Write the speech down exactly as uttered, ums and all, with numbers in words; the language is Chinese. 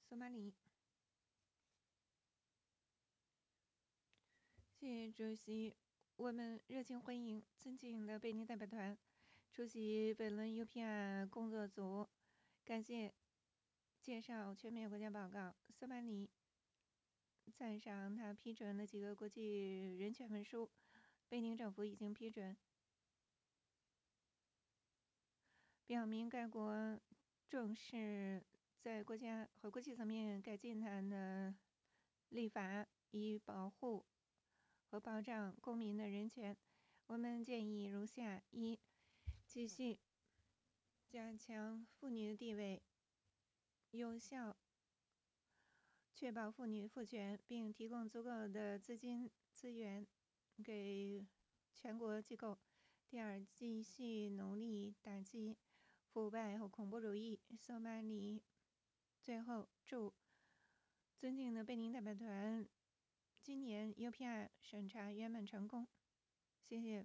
索马里。谢谢主席，我们热情欢迎尊敬的贝宁代表团出席本轮 U P R 工作组。感谢介绍全面国家报告。索马里赞赏他批准了几个国际人权文书，贝宁政府已经批准，表明该国重视在国家和国际层面改进它的立法，以保护和保障公民的人权。我们建议如下：一、继续加强妇女的地位，有效确保妇女赋权，并提供足够的资金资源给全国机构。第二，继续努力打击腐败和恐怖主义。索马里最后祝尊敬的贝宁代表团今年 U P R 审查圆满成功。谢谢。